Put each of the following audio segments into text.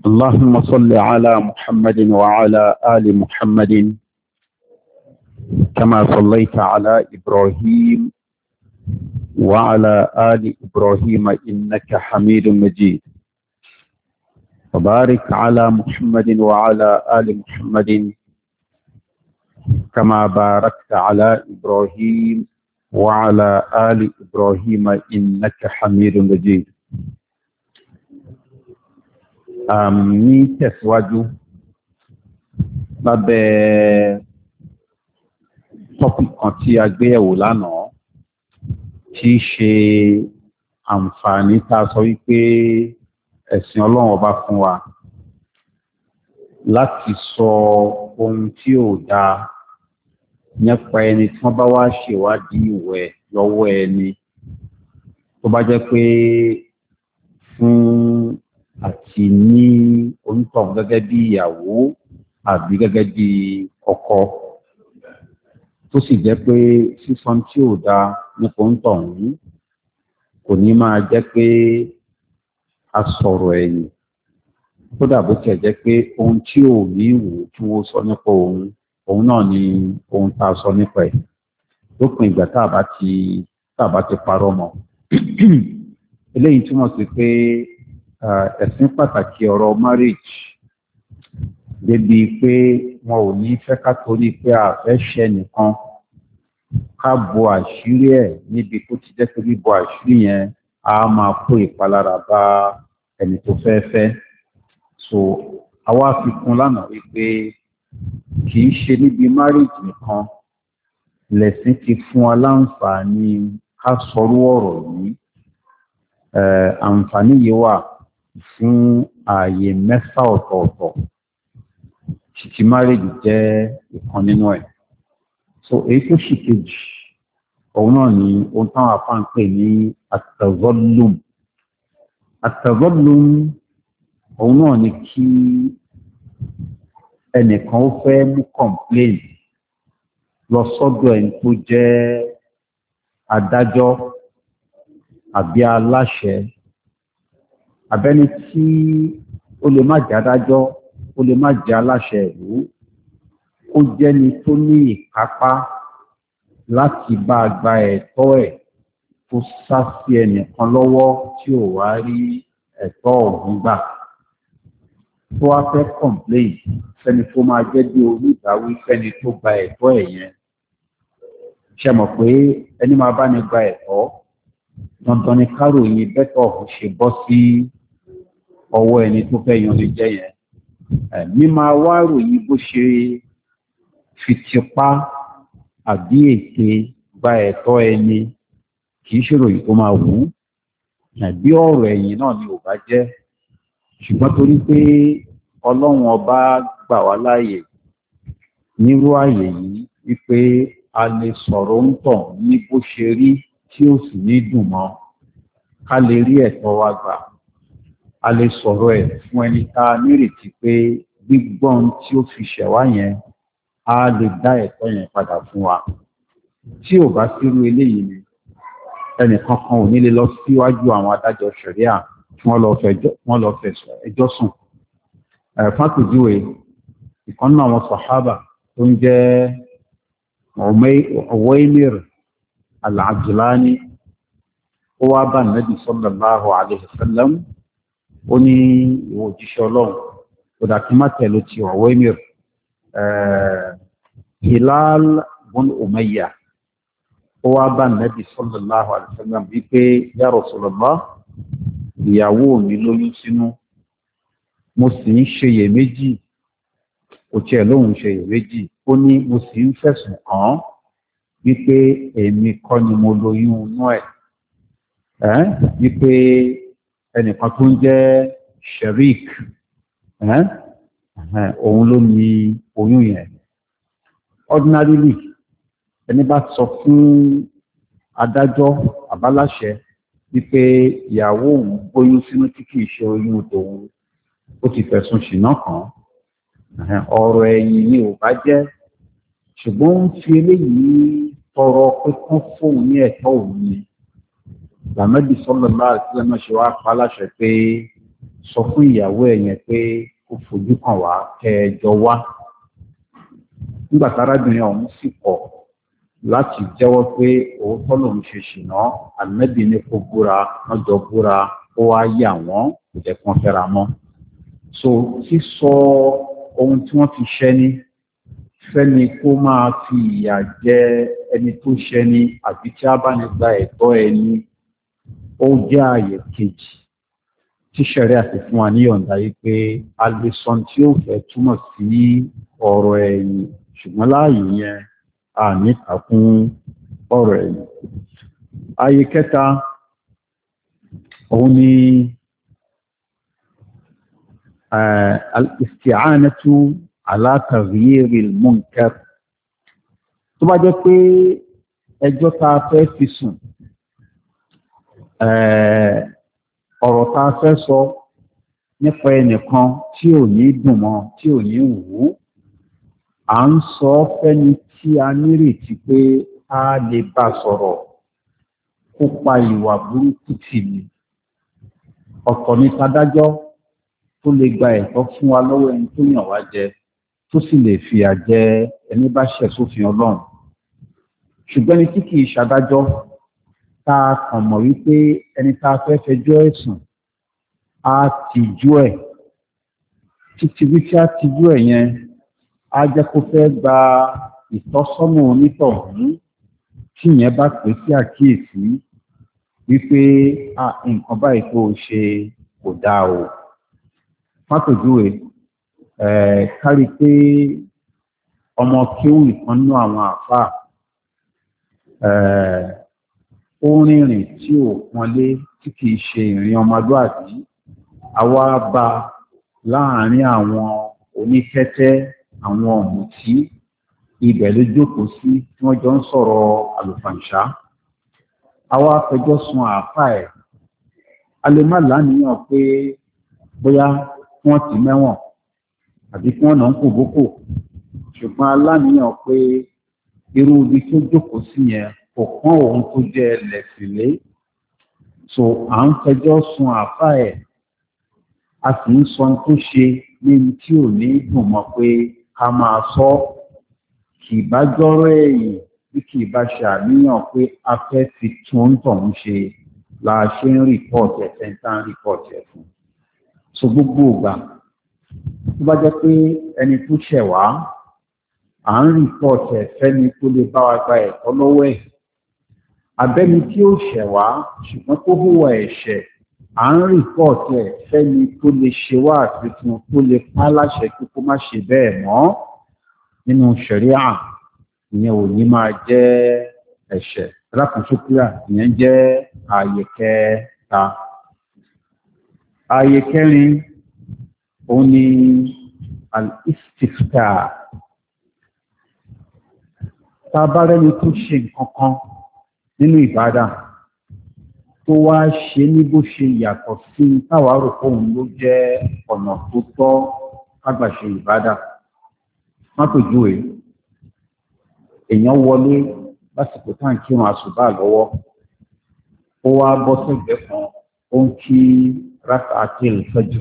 اللهم صل على محمد وعلى آل محمد كما صليت على إبراهيم وعلى آل إبراهيم إنك حميد مجيد. وبارك على محمد وعلى آل محمد كما باركت على إبراهيم وعلى آل إبراهيم إنك حميد مجيد. ní tẹ̀síwájú lábẹ́ tọ́pì kan tí a gbé yẹ̀wò lánàá tí í ṣe àǹfààní tá a sọ wípé ẹ̀sìn Ọlọ́run ọba fún wa láti sọ ohun tí ò dáa nípa ẹni tí wọ́n bá wá ṣèwádìí ìwẹ̀ lọ́wọ́ ẹni tó bá jẹ́ pé fún àti ní onítọ̀hún gẹ́gẹ́ bí ìyàwó àbí gẹ́gẹ́ bí ọkọ tó sì jẹ́ pé sísọ́n tí ò dáa nípa onítọ̀hún kò ní máa jẹ́ pé a sọ̀rọ̀ ẹ̀yìn kódà bó tiẹ̀ jẹ́ pé ohun tí ò ní wù kí wọ́n sọ nípa òun náà ni ohun tá a sọ nípa ẹ̀ lópin ìgbà tá a bá ti parọ́ mọ́ eléyìí túmọ̀ sí pé ẹ̀sìn pàtàkì ọ̀rọ̀ marriage débi pé wọn ò ní fẹ́ ká torí pé a fẹ́ ṣe nìkan ká bo àṣírí ẹ̀ níbi tó ti jẹ́ pé bíbo àṣírí yẹn a máa kó ìpalára bá ẹni tó fẹ́ fẹ́. So àwa fi kún lánàá wípé kì í ṣe níbi marriage nìkan lẹ̀sìn ti fún wa láǹfààní ká sọrú ọ̀rọ̀ yìí. Àǹfààní yìí wà fún ààyè mẹ́fà ọ̀tọ̀ọ̀tọ̀ títí márèjì jẹ́ ìkan nínú ẹ̀. So èyí tó sì kejì òun náà ni ohun táwọn afá ń pè ní at-tazallum. At-tazallum òun náà ni kí ẹnìkan ó fẹ́ mú complain lọ sọ́dọ̀ ẹni tó jẹ́ adájọ́ àbí aláṣẹ abẹ́ni tí ó lè má jẹ́ adájọ́ ó lè má jẹ́ aláṣẹ ìlú ó jẹ́ni tó ní ìkápá láti bá a gba ẹ̀tọ́ ẹ̀ tó sá sí ẹnìkan lọ́wọ́ tí ò wá rí ẹ̀tọ́ ọ̀hún gbà tó wá fẹ́ complain fẹ́ni tó máa jẹ́ bí oníbàáwí fẹ́ni tó gba ẹ̀tọ́ ẹ̀ yẹn. Ṣe mọ̀ pé ẹni máa bá ní gba ẹ̀tọ́ dandan ni káròyìn bẹ́tọ̀ ọ̀hún ṣe bọ́ sí ọwọ́ ẹni tó fẹ́ yan lè jẹ́ yẹn. Mímáa wá ròyìn bó ṣe fi tipá àbí ète gba ẹ̀tọ́ ẹni kì í ṣèròyìn tó máa wù ú. Bí ọ̀rọ̀ ẹ̀yìn náà ni ò bá jẹ́. Ṣùgbọ́n torí pé Ọlọ́run ọba gbà wá láàyè nírú àyè yìí wípé a lè sọ̀rọ̀ ń tàn ní bó ṣe rí tí ó sì ní dùn mọ́ ká lè rí ẹ̀tọ́ wa gbà. A lè sọ̀rọ̀ ẹ̀ fún ẹni tá a nírètí pé gbígbọ́n tí ó fi ṣẹ̀wá yẹn á lè dá ẹ̀tọ́ yẹn padà fún wa. Tí ò bá sírú eléyìí ni ẹnìkan kan ò ní lè lọ síwájú àwọn adájọ́ ṣẹ̀ríà tí wọ́n lọ fẹ̀sùn ẹjọ́ sùn. Fápèjúwe ìkan náà àwọn sàhábà tó ń jẹ́ Uwaymir al-Ajlani ó wá bá Nabi sallallahu alayhi wa sallam ó ní ìwọ òjíṣẹ́ Ọlọ́run kò dà kí má tẹ̀lé ti Uwaymir. Hilal bin Umayya ó wá bá Nabi sallallahu alayhi wa sallam wípé ya Rasulullah ìyàwó mi lóyún sínú mo sì ń ṣeyèméjì kò tiẹ̀ lóhùn ṣeyèméjì ó ní mo sì ń fẹ̀sùn kàn án wípé èmi kọ́ ni mo lóyún inú ẹ̀ wípé ẹnìkan tó ń jẹ́ sherik òun ló ní oyún yẹn. Ordinarily ẹni bá sọ fún adájọ́ àbáláṣẹ wípé ìyàwó òun gbóyún sínú tí kìí ṣe oyún tòun ó ti fẹ̀sùn ṣìnà kàn ọ̀rọ̀ ẹ̀yìn ni ò bá jẹ́ ṣùgbọ́n ń fi eléyìí tọrọ pé kán fóun ní ẹ̀tọ́ òun ni làmẹ́bí sallallahu alaihi wasallam ṣe wá pa láṣẹ pé sọ fún ìyàwó ẹ̀ yẹn pé kó fojú kàn wá kẹjọ wá. Nígbà tárábìnrin ọ̀hún sì kọ̀ láti jẹ́wọ́ pé òótọ́ lòun ṣe ṣìnà, Ànábì ní kó búra, wọ́n jọ búra, ó wá yà wọ́n, kò jẹ́ kí wọ́n fẹ́ra mọ́. So sísọ ohun tí wọ́n fi ṣẹ́ni fẹ́ni kó máa fi ìyà jẹ ẹni tó ṣẹ́ni àbí tí a bá ní gba ẹ̀tọ́ ẹni, ó jẹ́ ààyè kejì tí ṣẹ̀rí àti fún wa níyọ̀ǹda yìí pé alison tí ó fẹ́ túmọ̀ sí ọ̀rọ̀ ẹ̀yìn, ṣùgbọ́n láàyè yẹn a ní kàkún ọ̀rọ̀ ẹ̀yìn. Ààyè kẹta òun ni al-isti'anatu ala taghyir al-munkar. Tó bá jẹ́ pé ẹjọ́ tá a fẹ́ fi sùn, ọ̀rọ̀ tá a fẹ́ sọ nípa ẹnìkan tí ò ní dùn mọ́, tí ò ní wù ú, à ń sọ fẹ́ni tí a nírètí pé a lè bá sọ̀rọ̀ kó pa ìwà burúkú tì ní. Ọ̀tọ̀ ní tadájọ́ tó lè gba ẹ̀tọ́ fún wa lọ́wọ́ ẹni tó yàn wá jẹ, tó sì lè fìyà jẹ ẹni bá ṣẹ̀ sófin Ọlọ́run. Ṣùgbọ́n ní tí kì í ṣadájọ́, tá a kàn mọ̀ wípé ẹni tá a fẹ́ fẹjọ́ ẹ̀sùn á tìjú ẹ̀, títí wípé á tìjú ẹ̀ yẹn á jẹ́ kó fẹ́ gba ìtọ́sọ́nà onítọ̀hún tí ìyẹn bá pè sí àkíyèsí wípé nǹkan báyìí tó ṣe kò dáa o. Fápèjúwe, kárí pé ọmọ kéwù ìkan nínú àwọn àfáà ó rìnrìn tí ò pọ́nlé tí kìí ṣe ìrìn ọmọlúàbí, àwa bá láàárín àwọn oníkẹ́tẹ́, àwọn ọ̀mùtí, ibẹ̀ ló jókòó sí tí wọ́n jọ ń sọ̀rọ̀ àlùfàǹṣá. Àwa fẹjọ́ sun àáfàá ẹ̀. A lè má láníyàn pé bóyá wọ́n ti mẹ́wọ̀n àbí kí wọ́n nà ń kò bókò, ṣùgbọ́n aláníyàn pé irú ibi tó jókòó sí yẹn kò pọ́n òun tó jẹ́ ẹlẹ́sìnlé. So à ń fẹjọ́ sun àáfàá ẹ̀, a sì ń sọ tó ṣe ní tí ò ní dùn mọ́ pé ká máa sọ. Kì bá jọ́rọ̀ ẹ̀yìn bí kì bá ṣe àníyàn pé a fẹ́ fi tún ń tọ̀hún ṣe la ṣe ń rìpọ́ọ̀tì ẹ̀ sẹ́ńtà ń rìpọ́ọ̀tì ẹ̀ fún. So gbogbo ìgbà tó bá jẹ́ pé ẹni tó ṣẹ̀ wá, à ń rìpọ́ọ̀tì ẹ̀ fẹ́ni tó lè bá wa gba ẹ̀tọ́ lọ́wọ́ ẹ̀. Abẹ́ni tí ó ṣẹ̀ wá ṣùgbọ́n tó hùwà ẹ̀ṣẹ̀, à ń rìpọ́ọ̀tì ẹ̀ fẹ́ni tó lè ṣe wá àfikún tó lè pa láṣẹ kí kó má ṣe bẹ́ẹ̀ mọ́. Nínú ṣẹ̀ríà ìyẹn ò ní máa jẹ́ ẹ̀ṣẹ̀. Alákòóṣókúrà ìyẹn jẹ́ ààyè kẹta. Ààyè kẹrin òun ni al-istifta. Tá a bá rẹ́ni tó ṣe nǹkan kan nínú ìbádà tó wá ṣe ní bó ṣe yàtọ̀ sí táwárò fóun ló jẹ́ ọ̀nà tó tọ́ kágbà ṣe ìbádà. Mápèjúwe, èèyàn wọlé lásìkò tá à ń kírun àsùbá lọ́wọ́, ó wá bọ́ sẹ́gbẹ̀ẹ́ kan, ó ń kí rákàtìl fajr.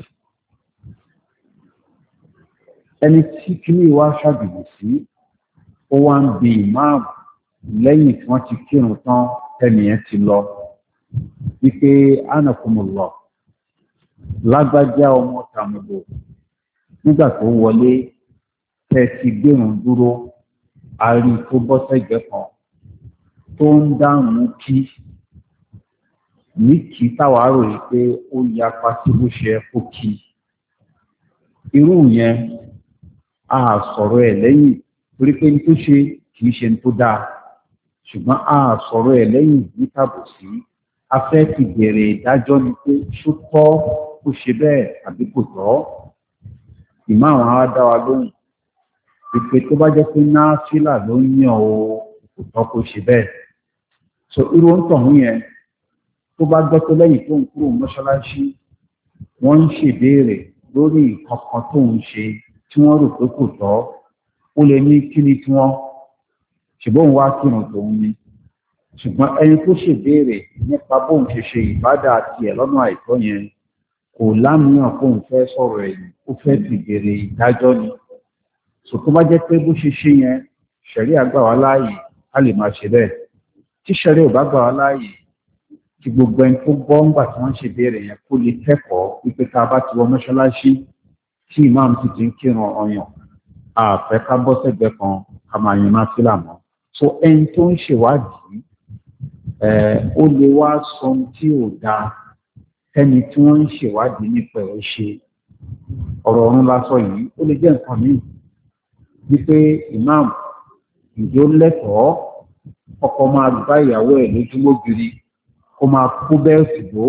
Ẹni tí kíní wá ṣàbìlì sí, ó wá ń bi ìmáàmù lẹ́yìn tí wọ́n ti kírun tán tẹ́nìyẹn ti lọ wípé anakumullah, lágbájá ọmọ tàmùdò, nígbà tó wọlé tẹ́ ti gbérun dúró, a rí tó bọ́ sẹ́gbẹ̀ẹ́ kan tó ń dáhùn kí ní kí táwa rò yìí pé ó yapa sí bó ṣe kó kí. Irú yẹn a sọ̀rọ̀ ẹ̀ lẹ́yìn torí pé ní tó ṣe kìí ṣe ní tó dáa, ṣùgbọ́n a sọ̀rọ̀ ẹ̀ lẹ́yìn ní tàbùsí. A fẹ́ ti bẹ̀rẹ̀ ìdájọ́ ni pé ṣó tọ́ kó ṣe bẹ́ẹ̀ àbí kò tọ́. Ìmáàmù á dá wa lóhùn ìpè tó bá jẹ́ pé náfìlà ló ń yàn o, kò tọ́ kó ṣe bẹ́ẹ̀. So irú ń tọ̀hún yẹn tó bá gbọ́ tó lẹ́yìn tó ń kúrò mọ́ṣáláṣí, wọ́n ń ṣèbéèrè lórí nǹkan kan tó ń ṣe tí wọ́n rò pé kò tọ́, ó lè ní kí ni tí wọ́n ṣùgbọ́n wá kírun tòun ni. Ṣùgbọ́n ẹni tó ṣèbéèrè nípa bóun ṣe ṣe ìbádà àti ẹ̀ lọ́nà àìtọ́ yẹn, kò lámìíràn kó ń fẹ́ sọ̀rọ̀ ẹ̀yìn ó fẹ́ ti béèrè ìdájọ́ ni. So tó bá jẹ́ pé bó ṣe ṣe yẹn ṣẹ̀rí àgbà wá láàyè a lè máa ṣe bẹ́ẹ̀. Tí ṣẹ̀rí ò bá gbà wá láàyè tí gbogbo ẹni tó gbọ́ ńgbà tí wọ́n ṣe béèrè yẹn kó lè kẹ́kọ̀ọ́ wípé tá a bá ti wọ mọ́ṣáláṣí tí ìmáàmù ti ń kírun ọyàn àfẹ́ ká bọ́ sẹ́gbẹ̀ẹ́ kan ká máa yan náfìlà mọ́. So ẹni tó ń ṣèwádìí ó lè wá sọ ohun tí ò dáa ẹni tí wọ́n ń ṣèwádìí nípa ẹ̀ ṣe. Ọ̀rọ̀ ọ̀run lásọ yìí ó lè jẹ́ nǹkan míì wípé ìmáàmù ìjó lẹ́tọ̀ọ́ ọkọ máa gbá ìyàwó ẹ̀ lójúmọ́ gidi kó máa kó bẹ́ẹ̀sì bò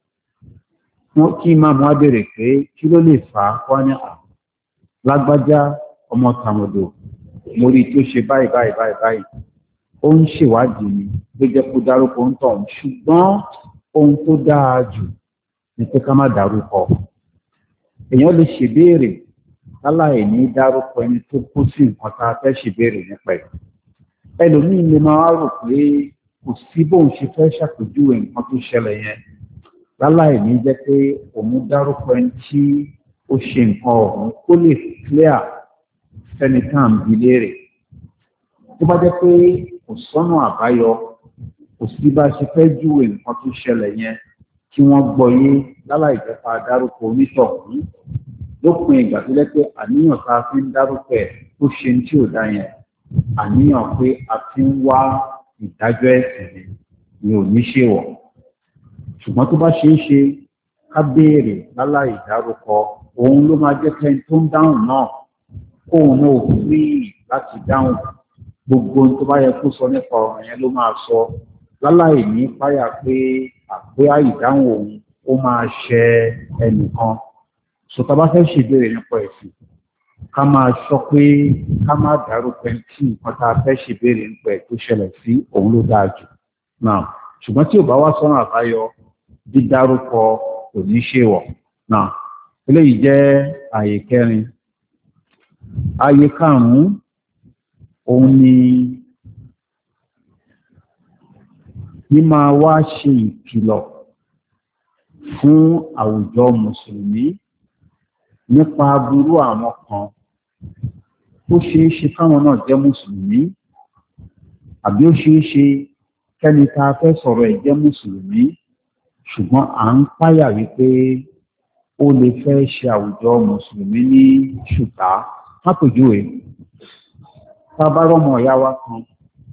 ó kí ìmáàmù á béèrè pé kí ló lè fà á wá ní lágbájá ọmọ tàmọ̀dò mo rí i tó ṣe báyìí báyìí báyìí báyìí ó ń ṣèwádìí ni ló jẹ́ kó dárúkọ ń tọ̀ ṣùgbọ́n ohun tó dáa jù ni pé ká má dárúkọ. Èèyàn lè ṣèbéèrè láláì ní dárúkọ ẹni tó kó sí nǹkan tá a fẹ́ ṣèbéèrè nípa ẹ̀. Ẹlòmíín lè máa rò pé kò sí bóun ṣe fẹ́ ṣàpèjúwe nǹkan tó ṣẹlẹ̀ yẹn láláì ní jẹ́ pé òun dárúkọ ẹni tí ó ṣe nǹkan ọ̀hún kó lè clear fẹ́ni tá à ń bi léèrè. Tó bá jẹ́ pé kò sọ́nà àbáyọ kò sí bá ṣe fẹ́ júwe nǹkan tó ṣẹlẹ̀ yẹn kí wọ́n gbọ́ yé láláì jẹ́ pa dárúkọ onítọ̀hún lópin ìgbà tó jẹ́ pé àníyàn tá a fi ń dárúkọ ẹ̀ tó ṣe tí ò dá yẹn àníyàn pé a fi ń wá ìdájọ́ ẹ̀sìn ni ò ní ṣèwọ̀. Ṣùgbọ́n tó bá ṣeé ṣe ká béèrè láláì dárúkọ òun ló máa jẹ́ kẹ́ni tó ń dáhùn náà kóun náà fúrí láti dáhùn gbogbo tó bá yẹ kó sọ nípa ọ̀rọ̀ yẹn ló máa sọ láláì ní páyà pé àpéyà ìdáhùn òun ó máa ṣẹ ẹnìkan. Sọ̀tà bá fẹ́ ṣèbéèrè nípa ẹ̀sìn ká máa sọ pé ká má dárúkọ ẹni tí nǹkan tá a fẹ́ ṣèbéèrè nípa ẹ̀ tó ṣẹlẹ̀ sí òun ló dáa jù náà. Ṣùgbọ́n tí ò bá wá sọ́nà àbáyọ dídárúkọ kò ní ṣèwọ̀ náà. Eléyìí jẹ́ àyè kẹrin. Àyè karùn-ún òun ni mímáa wá ṣe ìkìlọ̀ fún àwùjọ mùsùlùmí nípa aburú àwọn kan ó ṣeé ṣe káwọn náà jẹ́ mùsùlùmí àbí ó ṣeé ṣe kẹ́ni tá a fẹ́ sọ̀rọ̀ ẹ̀ jẹ́ mùsùlùmí ṣùgbọ́n à ń páyà wípé ó lè fẹ́ ṣe àwùjọ mùsùlùmí ní ṣùtá. Lápèjúwe tá a bá rọ́mọ ìyá wa kan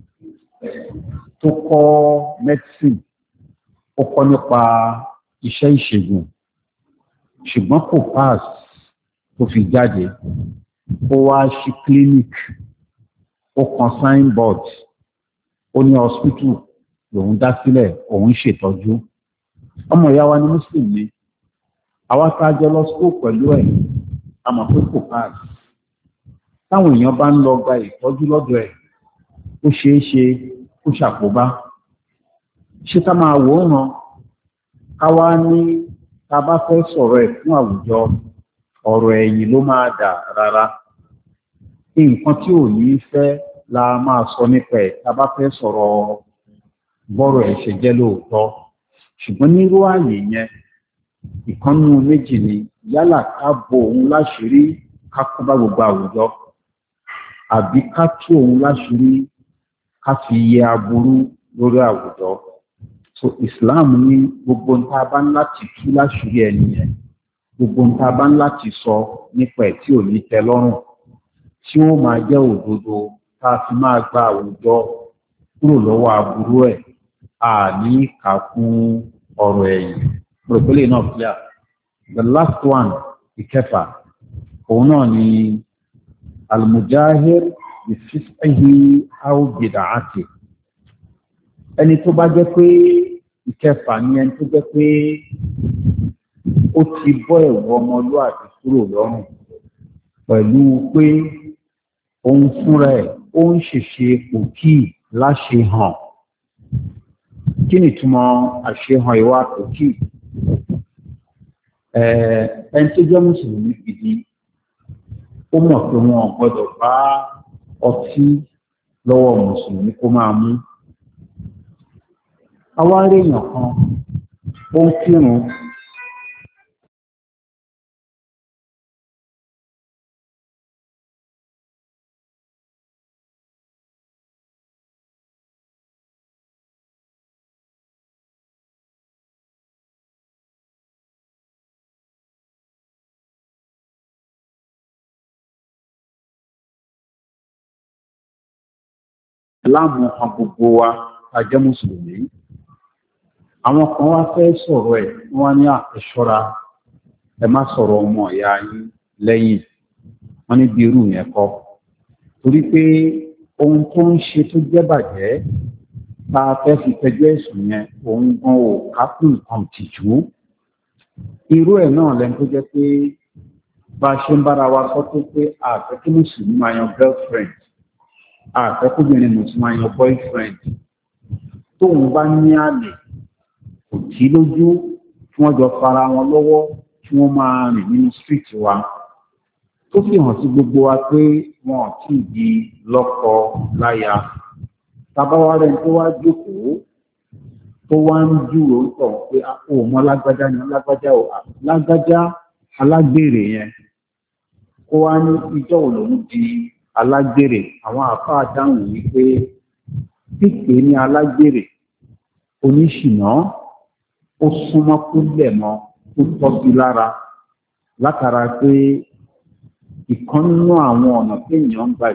tó kọ́ medicine ó kọ́ nípa iṣẹ́ ìṣègùn ṣùgbọ́n kò pass tó fi jáde ó wá ṣí clinic ó kan signboard ó ní hospital lòun dá sílẹ̀ òun ṣètọ́jú. Ọmọ ìyá wa ní muslim ni àwa tá a jọ lọ school pẹ̀lú ẹ̀ a mọ̀ pé kò pass. Táwọn èèyàn bá ń lọ gba ìtọ́jú lọ́dọ̀ ẹ̀ ó ṣeé ṣe kó ṣàkóbá. Ṣé ká máa wò ó ràn ká wá ní tá a bá fẹ́ sọ̀rọ̀ ẹ̀ fún àwùjọ ọ̀rọ̀ ẹ̀yìn ló máa dà rárá. Nǹkan tí ò ní fẹ́ la máa sọ nípa ẹ̀ tá a bá fẹ́ sọ̀rọ̀ bọ́rọ̀ ẹ̀ ṣe jẹ́ lóòótọ́. Ṣùgbọ́n nírú ààyè yẹn ìkànnù méjì ni yálà ká bo òun láṣìírí ká kó bá gbogbo àwùjọ àbí ká tú òun láṣìírí ká fi yẹ aburú lórí àwùjọ. So Islam ní gbogbo ń tá a bá ń láti tú láṣìírí ẹni yẹn gbogbo ń tá a bá ń láti sọ nípa ẹ̀ tí ò ní tẹ́ lọ́rùn tí ó máa jẹ́ òdodo tá a fi máa gba àwùjọ kúrò lọ́wọ́ aburú ẹ̀ àní kà fún ọ̀rọ̀ ẹ̀yìn. Pòròpólè náà clear. The last one ìkẹfà òun náà ni almujahir bifisqihi aw bid'ati. Ẹni tó bá jẹ́ pé ìkẹfà ni ẹni tó jẹ́ pé ó ti bọ́ ẹ̀wọ̀ ọmọlúwàbí kúrò lọ́rùn pẹ̀lú pé òun fúnra ẹ̀ ó ń ṣèṣe pòkì láṣẹ hàn. Kí ni ìtumọ̀ àṣehàn ìwà pòkì? Ẹni tó jẹ́ mùsùlùmí gidi ó mọ̀ pé wọn ò gbọ́dọ̀ bá ọtí lọ́wọ́ mùsùlùmí kó máa mú. Àwa rí èèyàn kan ó ń kírun láàmú kan gbogbo wa a jẹ́ mùsùlùmí. Àwọn kan wá fẹ́ sọ̀rọ̀ ẹ̀ wọ́n ní àṣọ́ra ẹ má sọ̀rọ̀ ọmọ ìyá yín lẹ́yìn, wọ́n ní bí irú yẹn kọ́, torí pé ohun tó ń ṣe tó jẹ́ bàjẹ́ tá a fẹ́ fi tẹjọ́ ẹ̀sùn yẹn òun gan ò kákùn nǹkan tìjú. Irú ẹ̀ náà lẹ́nu tó jẹ́ pé bá a ṣe ń bára wa sọ tó pé àfẹ́ kí mùsùlùmí máa yan girlfriend, àfẹ́ kóbìnrin mùsùlùmí máa yan boyfriend, tóun bá ní àlè kò tí lójú tí wọ́n jọ fara wọn lọ́wọ́ tí wọ́n máa rìn nínú street wa, tó fi hàn sí gbogbo wa pé wọn ò tí ì di lọ́kọ láya. Tabawa rẹ̀ tó wá jókòó tó wá ń júrò ń tọ̀ pé ó mọ lágbájá ni lágbájá alágbèrè yẹn, kó wá ní ìjọ́ òun di alágbèrè. Àwọn àfáà dáhùn wípé pípé ní alágbèrè oníṣìná ó súnmọ́ kó lẹ̀ mọ́ kó tọ́jú lára, látara pé ìkan nínú àwọn ọ̀nà téèyàn ń gbà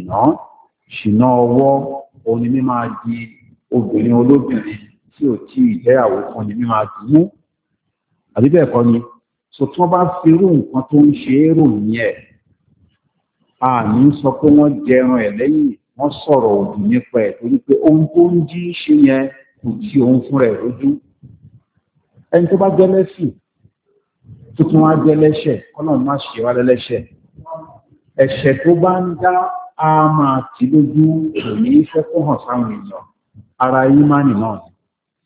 ṣìnà ọwọ́ òní ní máa di obìnrin olóbìnrin tí ò tí ìjẹ́yàwó fún ni ní máa dùn mú, àbí bẹ́ẹ̀ kọ́ ni. So tí wọ́n bá fi irú nǹkan tó ń ṣe é rò ní ẹ̀, a ní sọ pé wọ́n jẹran ẹ̀ lẹ́yìn, wọ́n sọ̀rọ̀ òdì nípa ẹ̀, torí pé ohun tó ń jí ṣe yẹn kò tí òun fúnra ẹ̀ lójú. Ẹni tó bá jẹ́ lẹ́sìn tó tún wá jẹ́ lẹ́ṣẹ̀, kọ́nà má ṣe wá lẹ́lẹ́ṣẹ̀. Ẹ̀ṣẹ̀ tó bá ń dá a máa tì lójú, kò ní fẹ́ kó hàn sáwọn èèyàn. Ara ìmánì náà ni.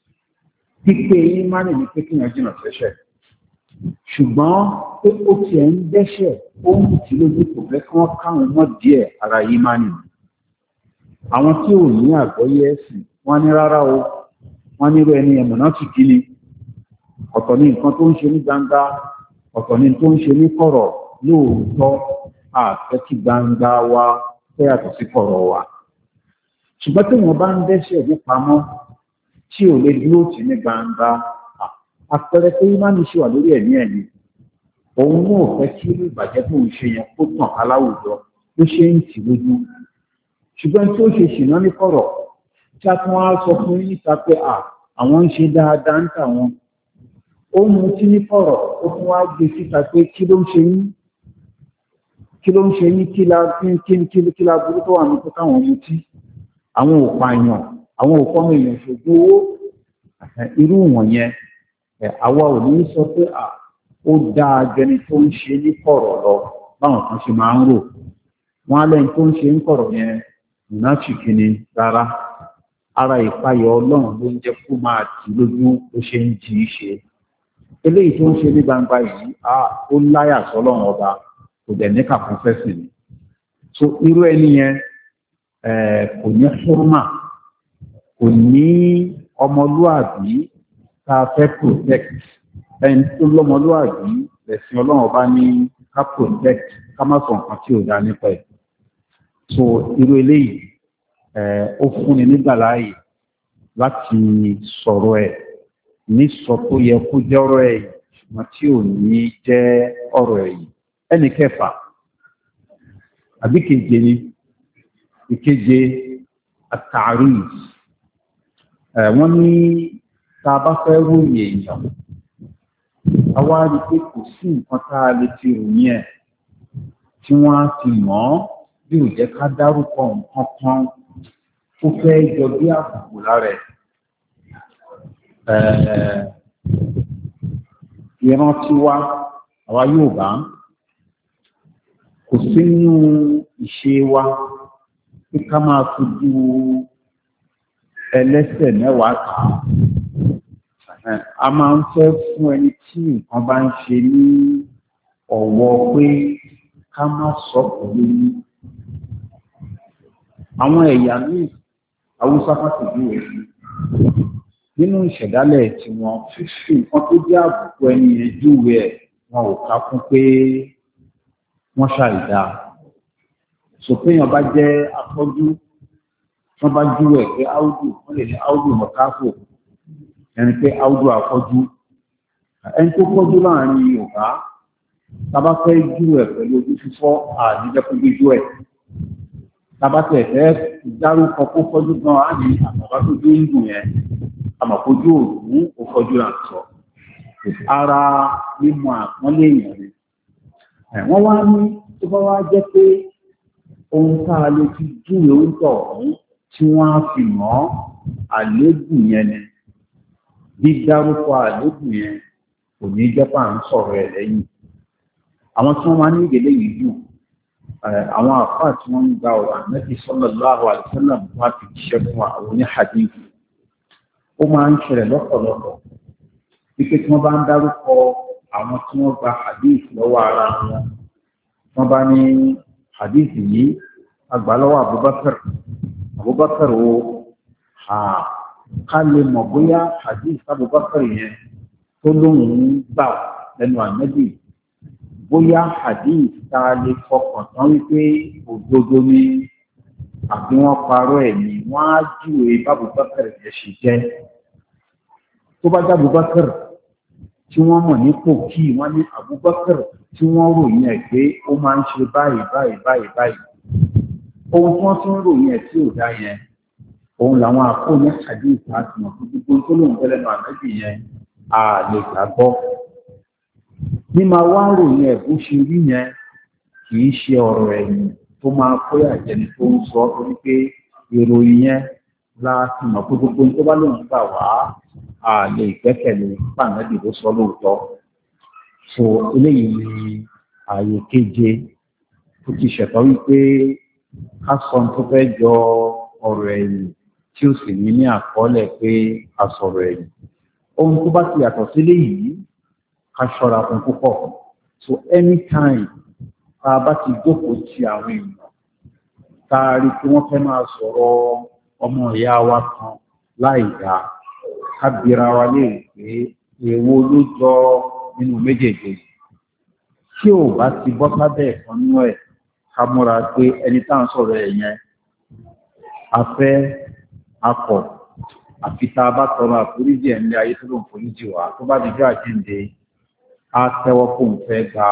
Pípé ìmánì ni pé kíyàn jìnà sẹ́ṣẹ̀. Ṣùgbọ́n pé ó tiẹ̀ ń dẹ́ṣẹ̀, ó ń tì lójú, kò fẹ́ kí wọ́n káwọn mọ́ díẹ̀, ara ìmánì ni. Àwọn tí ò ní àgbọ́yé ẹ̀sìn, wọ́n ní rárá o, wọ́n nírú ẹni ẹ̀mọ̀ náà ti kí ni. Ọ̀tọ̀ ni nǹkan tó ń ṣe ní gbangba, ọ̀tọ̀ ni tó ń ṣe ní kọ̀rọ̀. Lóòótọ́ àfẹ́ kí gbangba wa fẹ́ yàtọ̀ sí kọ̀rọ̀ wa. Ṣùgbọ́n tí wọ́n bá ń dẹ́ṣẹ̀ ní pamọ́ tí ò lè dúró tì ní gbangba, àpẹẹrẹ pé ìmánì ṣe wà lórí ẹ̀mí ẹ̀mí. Òun náà fẹ́ kí ìbàjẹ́ tó ń ṣe yẹn kó tàn ká láwùjọ ló ṣe ń tì lójú. Ṣùgbọ́n tí ó ṣe ṣìnà ní kọ̀rọ̀ tí a tún wá sọ fún yín níta pé àwọn ń ṣe dáadáa ń tà wọn. Ó mú tí ní kọ̀rọ̀, ó tún wá gbé síta pé kí ló ń ṣe yín, kí la burú tó wà ní pé káwọn mutí, àwọn òpààyàn, àwọn òpọ́mọ èèyàn ṣògbó owó, irú wọ̀nyẹn àwa ò ní sọ pé ó dáa jẹni tó ń ṣe ní kọ̀rọ̀ lọ báwọn kan ṣe máa ń rò. Wọ́n á lẹ́yìn tó ń ṣe ní kọ̀rọ̀ yẹn mùnáfíkí ni rárá. Ara ìpayọ̀ Ọlọ́run ló ń jẹ́ kó máa tì lójú ó ṣe ń jí ṣe. Eléyìí tó ń ṣe ní gbangba yìí ó láyà sọ́lọ́run ọba, kò dẹ̀ ní kàkún fẹ́sìn ni. So irú ẹni yẹn kò ní fúrúmà, kò ní ọmọlúàbí tá a fẹ́ protect. Ẹni tó lọ́mọlúàbí ẹ̀sìn Ọlọ́run ọba ní ká protect, ká má sọ nǹkan tí ò dá nípa ẹ̀. So irú eléyìí ó fúnni nígbà láàyè láti sọ̀rọ̀ ẹ̀ ní sọ tó yẹ kó jẹ́ ọ̀rọ̀ ẹ̀, ṣùgbọ́n tí ò ní jẹ́ ọ̀rọ̀ ẹ̀ yìí. Ẹni kẹfà àbí keje ni, ìkeje at-ta'rif. Wọ́n ní tá a bá fẹ́ ròyìn èèyàn, a wá rí pé kò sí nǹkan tá a lè fi ròyìn ẹ̀ tí wọ́n á fi mọ̀ ọ́ bí ò jẹ́ ká dárúkọ nǹkan kan tó fẹ́ jọ bí àbùkù lára ẹ̀. Ìran tiwa, àwa Yorùbá, kò sí nínú ìṣe wa pé ká máa fojú ẹlẹ́sẹ̀ mẹ́wàá kà á. A máa ń fẹ́ fún ẹni tí nǹkan bá ń ṣe ní ọ̀wọ̀ pé ká má sọ pẹ̀lú ní. Àwọn ẹ̀yà míì, Haúsá pàtàkì rẹ̀, nínú ìṣẹ̀dálẹ̀ tí wọ́n fífi nǹkan tó jẹ́ àbùkù ẹni yẹn júwe ẹ̀, wọn ò ká fún pé wọ́n ṣàìdá. Sòpéyàn bá jẹ́ afọ́jú, wọ́n bá júwe ẹ̀ pé áúdù, wọ́n lè ní áúdù mọ̀káfò, ẹni pé áúdù afọ́jú. Ẹni tó fọ́jú láàrin Yorùbá, tá bá fẹ́ júwe ẹ̀ pẹ̀lú ojú fífọ́ àdíjẹ́kúgbéjú ẹ̀. Tabatí ẹ̀fẹ́ dárúkọ kó fọ́jú gan á ní àbàbá tó dé ìlú yẹn, àmọ̀kójú òògùn ó fọ́jú là ń sọ. Ara mímọ àpọ́nlé èèyàn ni. Wọ́n wá ní tó bá wá jẹ́ pé ohun tá a lè fi júwe oúnjẹ ọ̀hún tí wọ́n á fi mọ́ àléébù yẹn ni. Dídárúkọ àléébù yẹn kò ní jẹ́ pà ń sọ̀rọ̀ ẹ̀ lẹ́yìn. Àwọn tí wọ́n máa ní ìdílé yìí jù, àwọn àfáà tí wọ́n ń gba ọ̀rọ̀ Ànábì sallallahu alaihi wasallam wá fi jíṣẹ́ fún àwọn ní hadith. Ó máa ń ṣẹlẹ̀ lọ́pọ̀lọpọ̀ wípé tí wọ́n bá ń dárúkọ àwọn tí wọ́n gba hadith lọ́wọ́ ara wọn, wọ́n bá ní hadith yìí àgbà lọ́wọ́ Abubakar o ká lè mọ̀ bóyá hadith Abubakar yẹn tó lóhùn gbà lẹ́nu Ànábì bóyá hadith tá a lè fọkàn tán wípé òdodo ni àbí wọ́n parọ́ ẹ̀ ni wọ́n á júwe bábùbákàr yẹn ṣe jẹ́. Tó bá jábùbákàr tí wọ́n mọ̀ nípò kí wọ́n ní Abubakar tí wọ́n ròyìn ẹ̀ pé ó máa ń ṣe báyìí. Ohun tí wọ́n tún ń ròyìn ẹ̀ tí ò dá yẹn, òun làwọn àkóónú hadith àti mọ̀ fún gbogbo tó lóun tẹ́lẹ̀ náà Ànábì yẹn a lè gbàgbọ́. Ní máa wá ròyìn ẹ̀ bó ṣe rí yẹn kì í ṣe ọ̀rọ̀ ẹ̀yìn tó máa kóyà jẹni tó ń sọ torí pé ìròyìn yẹn láti mọ̀ pé gbogbo tó bá lóun gbà wá a lè gbẹ́kẹ̀lé pàǹdàdì ló sọ lóòótọ́. So eléyìí ni ààyè keje tó ti ṣẹ̀tọ́ wípé ká sọ tó fẹ́ jọ ọ̀rọ̀ ẹ̀yìn tí ó sì ní àkọọ́lẹ̀ pé a sọ̀rọ̀ ẹ̀yìn. Ohun tó bá ti yàtọ̀ sílé yìí ká ṣọ́ra fún púpọ̀. So anytime tá a bá ti jókòó ti àwọn èèyàn tá a rí pé wọ́n fẹ́ máa sọ̀rọ̀ ọmọ ìyá wa kan láì dá ká bira wa léèrè pé èwo ló jọ nínú méjèèjì. Tí ò bá ti bọ́ sábẹ́ ẹ̀kan nínú ẹ̀ ká múra pé ẹni tá à ń sọ̀rọ̀ ẹ̀ yẹn afẹ́ akọ̀ àfi tá a bá tọrọ àforíjì ẹ̀ ní ayé tó ló ń foríjì wá tó bá di bí àjíǹde á tẹ́wọ́ kó ń fẹ́ gba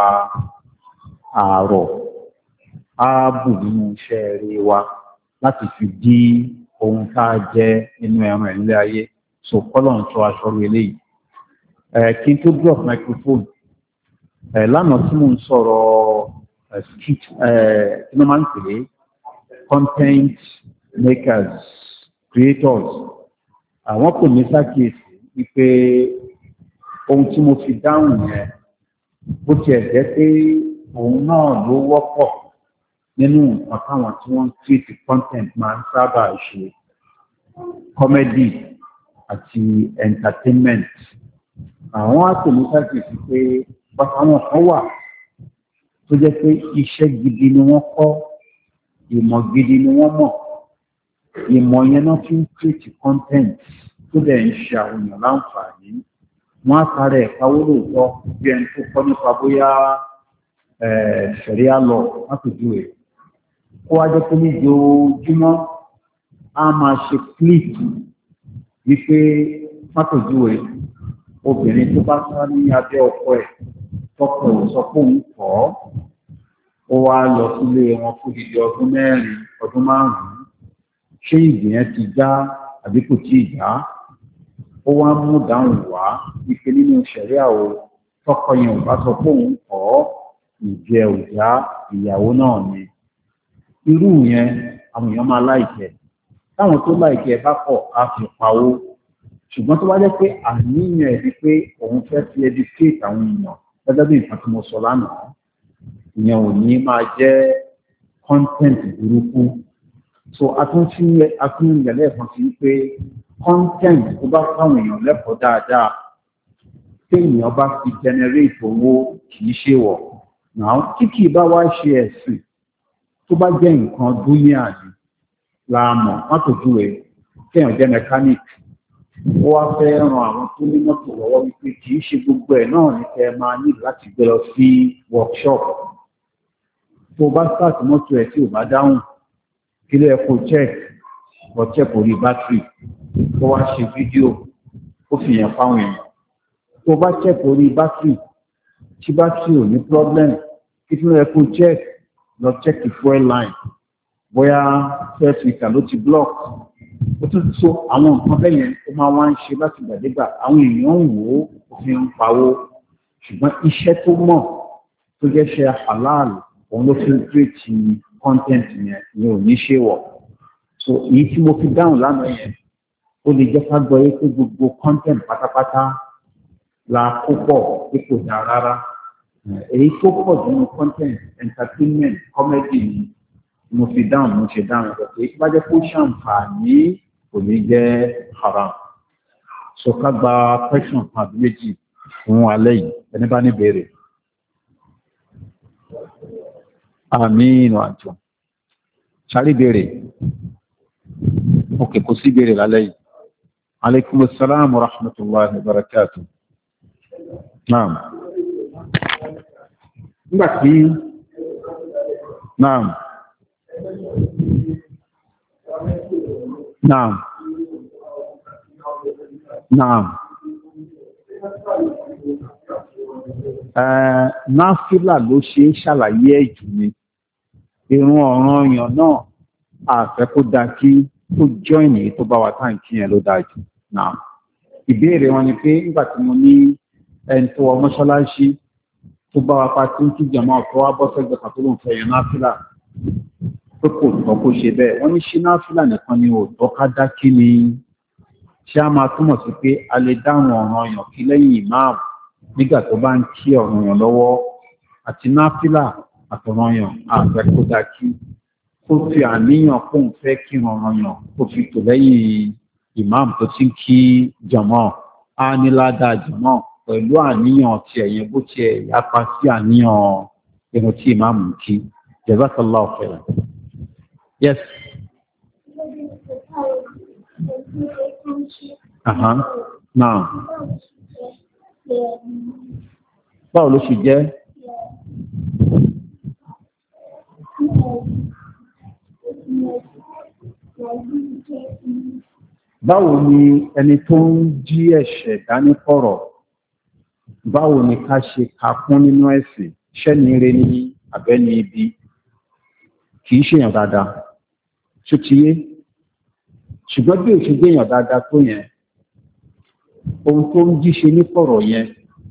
àárọ̀ á bù nínú iṣẹ́ rí wa láti fi dí ohun tá a jẹ́ nínú ẹran ẹ̀ nílé ayé. So kọ́lọ̀ ń sọ aṣọ́rú eléyìí. Kí n tó drop microphone lánàá tí mò ń sọ̀rọ̀ skit tí wọ́n máa ń pè é content makers creators àwọn kò ní ṣàkíyèsí wípé ohun tí mo fi dáhùn yẹn bó tiẹ̀ jẹ́ pé òun náà ló wọ́pọ̀ nínú nǹkan táwọn tí wọ́n ń create content máa ń sábà ṣe comedy àti entertainment. Àwọn àtòmí ṣàkíyèsí pé àwọn kan wà tó jẹ́ pé iṣẹ́ gidi ni wọ́n kọ́, ìmọ̀ gidi ni wọ́n mọ̀, ìmọ̀ yẹn náà fi ń create content tó dẹ̀ ń ṣe àwọn èèyàn láǹfààní. Wọ́n á sáré ẹ̀káwó lóòótọ́ bí ẹni tó kọ́ nípa bóyá ṣẹ̀ríà lọ látòjú ẹ̀. Ó wá jẹ́ pé lójoojúmọ́ á máa ṣe clip wípé látòjú ẹ̀ obìnrin tó bá sá ní abẹ́ ọkọ ẹ̀ tọkọ ẹ̀ sọ pé òun kọ́ ó wá lọ sílé wọn fún ìdí ọdún 4 ọdún 5. Ṣé ìgbìyàn ti já àbí kò tí ì já? Ó wá mú dáhùn wá wípé nínú ṣẹ̀ríà o tọkọ yẹn ò bá sọ pé òun kọ́ ìjẹ òjá ìyàwó náà ni. Irú yẹn àwọn èèyàn máa láìkẹ́. Táwọn tó láìkẹ́ bá pọ̀ á fi pawó. Ṣùgbọ́n tó bá jẹ́ pé àníyàn ẹ̀ ni pé òun fẹ́ fi educate àwọn èèyàn gẹ́gẹ́ bí nǹkan tí mo sọ lánàá, ìyẹn ò ní máa jẹ́ content burúkú. So atúnyẹ̀lẹ́ ẹ̀kan sí pé content tó bá fáwọn èèyàn lẹ́kọ̀ọ́ dáadáa tí èèyàn bá fi generate owó kìí ṣe wọ̀. Náà tí kìí bá wá ṣe ẹ̀sìn tó bá jẹ́ nǹkan dúníà ni láàmọ̀ mọ́tòjú ẹ̀ kéèyàn jẹ́ mechanic ó wá fẹ́ ran àwọn tó ní mọ́tò lọ́wọ́ wípé kìí ṣe gbogbo ẹ̀ náà ní kẹ́ máa nílò láti gbé lọ sí workshop. Tó bá start mọ́tò ẹ̀ tí ò bá dáhùn kí ló yẹ kó check orí battery tó wá ṣe fídíò ó fi yẹn fáwọn èèyàn. Tó bá check orí battery tí battery ò ní problem kí ló yẹ kó lọ check the fuel line bóyá Twitter ló ti block ó tún so àwọn nǹkan bẹ́ẹ̀ yẹn ó máa wá ń ṣe láti gbàdégbà àwọn èèyàn ń wò ó òfin ń pawó ṣùgbọ́n iṣẹ́ tó mọ̀ tó jẹ́ ṣe halal òun ló fi ń create content yẹn ni ò ní ṣe wọ̀ so èyí tí mo fi dáhùn lánàá yẹn ó lè jẹ́ ká gbọ́ yé pé gbogbo content pátápátá la kó pọ̀ pé kò dáa rárá èyí tó pọ̀ nínú content entertainment comedy ni mo fi dáhùn mo ṣe dáhùn rẹ̀ pé bá jẹ́ kó ṣàǹfààní kò ní jẹ́ haram so ká gba question kan àbí méjì fún alẹ́ yìí ẹni bá ní béèrè. Àmín àjọ ṣárí béèrè òkè kò sí béèrè lálẹ́ yìí. Alaikum assalam wa rahmatullahi wa barakatuh. Naam. Nígbàtí naam. Naam. Naam. Náfílà ló ṣe ṣàlàyé ẹ̀jù ni. Ìrun ọ̀ranyàn náà àfẹ́ kó dá kí tó join èyí tó bá wa táǹkì yẹn ló dáa jù. Náà. Ìbéèrè wọn ni pé nígbàtí mo ní ẹni tó wọ mọ́ṣáláṣí tó bá wa pa tí ń kí jàmáà tó wá bọ́ sẹ́gbẹ̀ẹ́ kan tó ló ń fẹ́ yẹn náfílà pé kò tọ́ kó ṣe bẹ́ẹ̀ wọ́n ní ṣí náfílà nìkan ni ò tọ́ ká dá kí ni ṣé a máa túmọ̀ sí pé a lè dáhùn ọ̀ranyàn kí lẹ́yìn ìmáàmù nígbà tó bá ń kí ọ̀ranyàn lọ́wọ́ àti náfílà àtọ̀ranyàn àfẹ́ kó dá kí kó fi àníyàn kó ń fẹ́ kí ọ̀ranyàn kó fi tò lẹ́yìn ìmáàmù tó ti ń kí jàmáà á ní ládàá jàmáà pẹ̀lú àníyàn ti ẹ̀yẹn bó ti ẹ̀ yapa sí àníyàn ẹnu tí ìmáàmù ń kí. Jazakallahu khairan. Yes. Now. Báwo ló ṣe jẹ́? Báwo ni ẹni tó ń jí ẹ̀ṣẹ̀ dání kọ̀rọ̀? Báwo ni ká ṣe kakún nínú ẹ̀sìn? Ṣẹ́ni ire ní àbẹ́ni ibi? Kìí ṣèyàn dáadáa. Ṣó ti yé? Ṣùgbọ́n bí òṣù gbéyàn dáadáa tó yẹn, ohun tó ń jí ṣe ní kọ̀rọ̀ yẹn,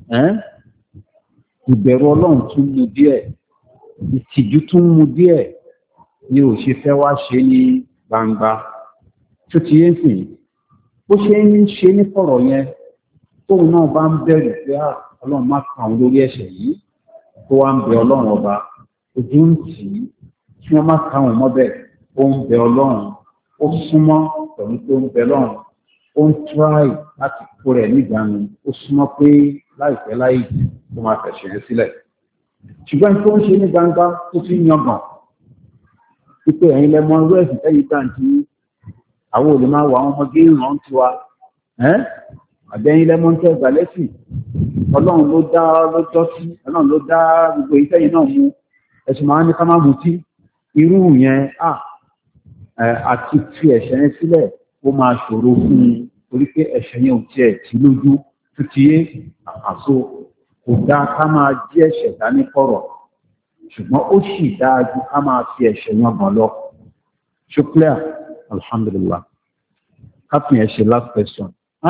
ìbẹ̀rù Ọlọ́run tún mú díẹ̀, ìtìjú tún mú díẹ̀ ni ò ṣe fẹ́ wá ṣe ní gbangba. Ṣó ti yé sìn? Bó ṣe ń ṣe ní kọ̀rọ̀ yẹn, tóun náà bá ń bẹ̀rù pé Ọlọ́run má kà òun lórí ẹ̀ṣẹ̀ yìí, tó wá ń bẹ Ọlọ́run ọba, ojú ń tì í, kí wọ́n má kà òun mọ́bẹ̀, ó ń bẹ Ọlọ́run, ó súnmọ́ pẹ̀lú tó ń bẹ Ọlọ́run, ó ń tíráì láti kó rẹ̀ nígbàánu, ó súnmọ́ pé láìpẹ́ láì tó máa fẹ̀ṣẹ̀ yẹn sílẹ̀. Ṣùgbọ́n tó ń ṣe ní gbangba tó fi ń yangàn, wípé ẹ̀yin lẹ mọ irú ẹ̀sìn tẹ́yìn gbàǹtí àwọn olè máa wà àwọn ọmọge ìràn tiwa, àbẹ́yìn lẹ mọ ń tẹ́ gbàlẹ́sìn, Ọlọ́run ló dá lọ́jọ́ sí, Ọlọ́run ló dá gbogbo ìtẹ́yìn náà mú, ẹ̀sùn máa ní ká má mutí, irú yẹn àti fi ẹ̀ṣẹ̀ yẹn sílẹ̀ ó máa ṣòro fún un torí pé ẹ̀ṣẹ̀ yẹn ò tiẹ̀ tí lójú tó ti yé àkàso kò dáa ká máa jí ẹ̀ṣẹ̀ dání kọ̀rọ̀ ṣùgbọ́n ó sì dáa ju ká máa fi ẹ̀ṣẹ̀ yẹn gan lọ. Ṣókílẹ̀ alhamdulillah kápìn ẹ̀ṣẹ̀ last question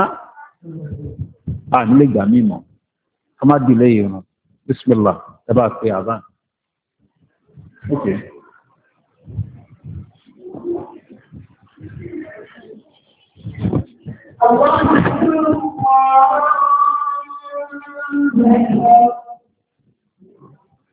nílé ìgbà mímọ́ ká má dìlé ìrun bismillah ẹ bá pe azan. Okay. Allah